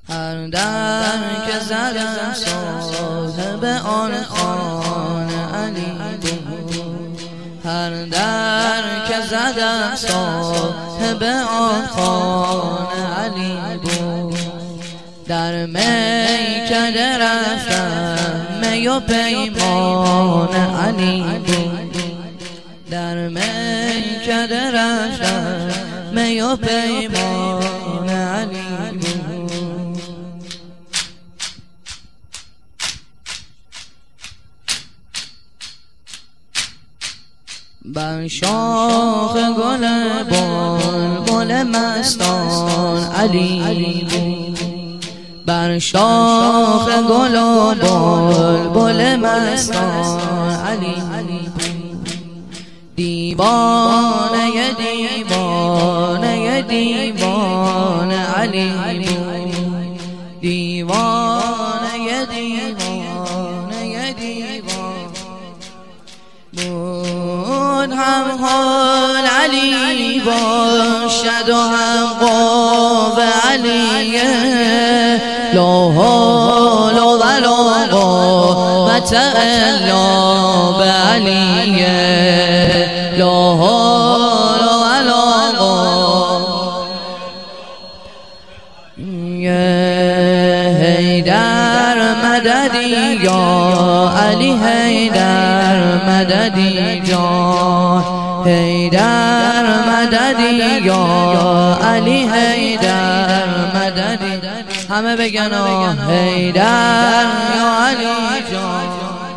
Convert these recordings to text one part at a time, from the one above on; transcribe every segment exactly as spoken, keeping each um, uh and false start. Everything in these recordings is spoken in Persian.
هر در که زدم صاحب آن خانه علی بود. هر در که زدم صاحب آن خانه علی بود. در میکده رفتم می و پیمان علی بود. در میکده رفتم می و پیمان علی بود. بر شاخ گل بلبل مستان علی بود. بر شاخ گل و بلبل مستان علی بود. دیوانه دیوانه دیوانه علی بود. دیوانه دیوانه دیوانه بود. هم حال علی باشد و هم قوة علیه. لا حول ولا قوة الا بعلیه. لا حول ولا قوة. حیدر مددی یا علی، حیدر مددی جان. حیدر مددی یا علی، حیدر مددی. همه بگن حیدر یا علی جان.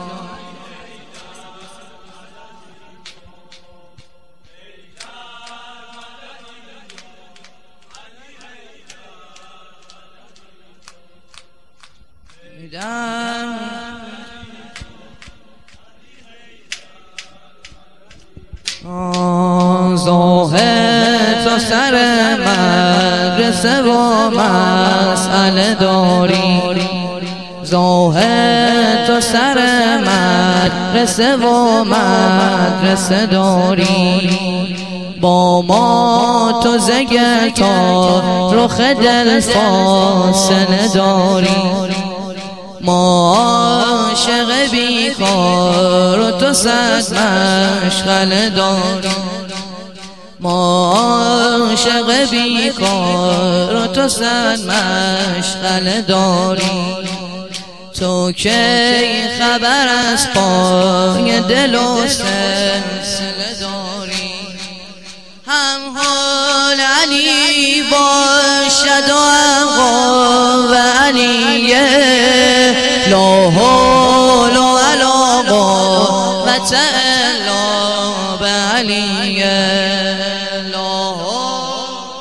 زاهد تو سر مدرسه و مسئله داری. زاهد تو سر مدرسه و مدرسه داری. با ما تو زگر تا رخ دل فاصله داری. ما عاشق بیکار و تو صد مشغله داری. ما عاشق بیکار و تو صد مشغله داری. تو کی خبر از پای دل و سلسله داری. هم حال علی باشد و هم قوة علیه. لا حول ولا قوة الا بعلیه. لا حول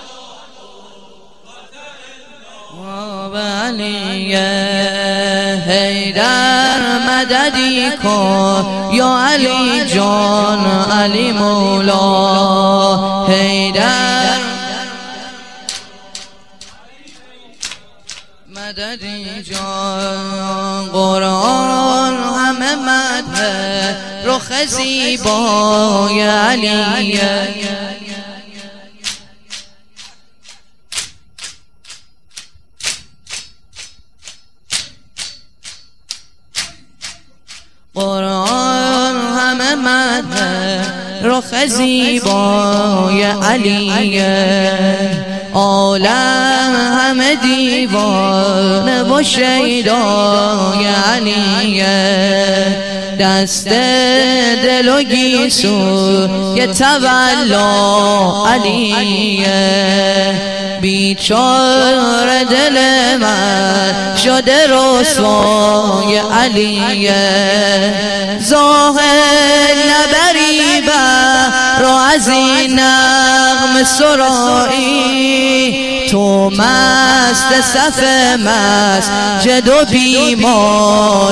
ولا قوة بعلیه. حیدر مددی کن یا علی جان، علی مولا. حیدر مددی جان. قرآن همه مدح رخ زیبای علیه. قرآن همه مدح رخ زیبای علیه. عالم همه دیوانه و شیدای علیه. دست دل و گیسوی تولا علیه. بیچاره دل من شده رسوای علیه. زاهد نبری بر رو از این نغمه سرایی. تو مست صف مسجد و بیمار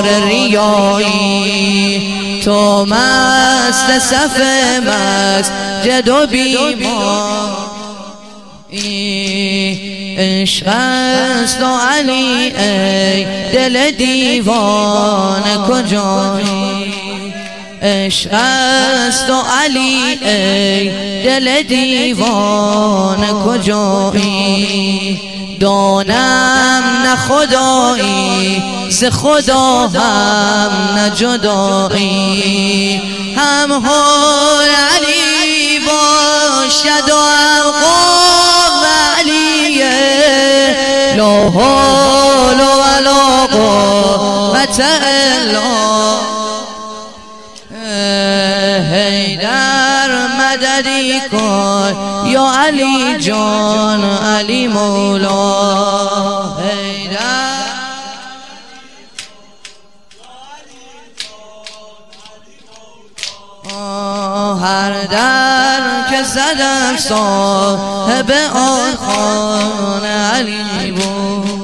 ریایی. تو مست صف مسجد و بیمار. عشق است و علی ای دل دیوانه کجایی. عشق است و علی ای دل دیوانه کجایی. دانم نه خدایی ز خدا هم نه جدایی هم حال علی باشد و هم قوم علیه لا حول ولا قوة الا حیدر مددی کن یا علی جان علی مولا حیدر هر در که زدم صاحب آن خان علی بود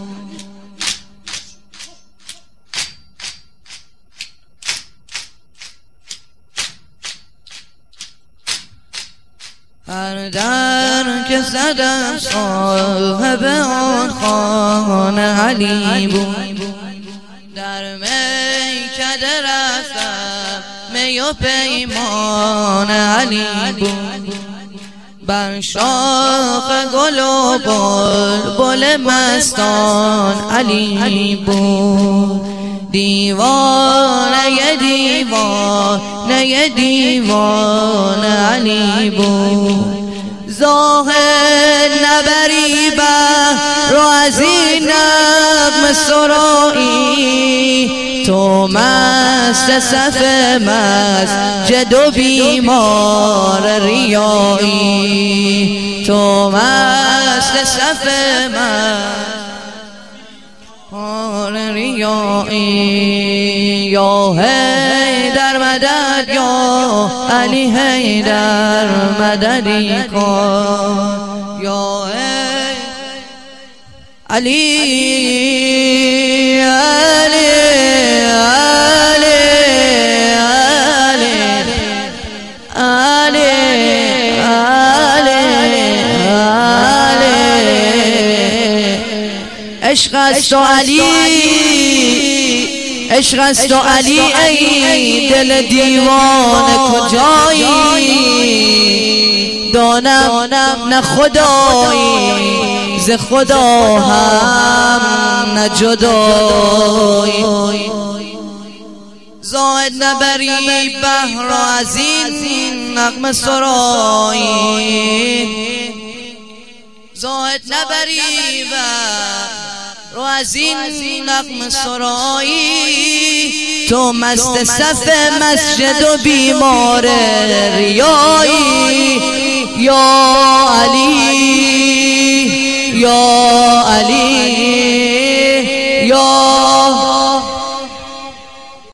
هر در که زدم صاحب آن خان علی بود در میکده رفتم می و پیمان علی بود بر شاخ گل و بلبل مستان علی بود دیوانه دیوانه دیوانه علی بود زاهد نبری بر رو از این نغمه سرایی تو مست صف مسجد و بیمار ریایی تو مست صف مسجد ریایی یا حیدر مدد یا علی حیدر مددی کن یا علی علی علی علی علی علی عشق است و علی عشق است و علی ای دل دیوانه کجایی دانم نه خدایی ز خدا هم نه جدایی زاهد نبری بهر از این نغمه سرایی زاهد نبری بهر از این نغمه سرایی تو مست صف مسجد و بیمار ریایی یا علی یا علی یا